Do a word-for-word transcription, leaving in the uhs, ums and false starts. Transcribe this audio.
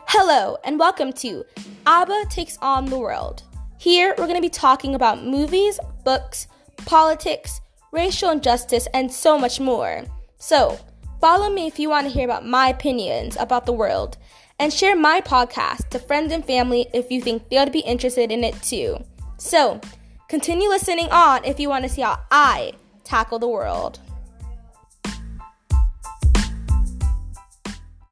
Hello, and welcome to Abba Takes on the World. Here, we're going to be talking about movies, books, politics, racial injustice, and so much more. So, follow me if you want to hear about my opinions about the world, and share my podcast to friends and family if you think they ought to be interested in it too. So, continue listening on if you want to see how I tackle the world.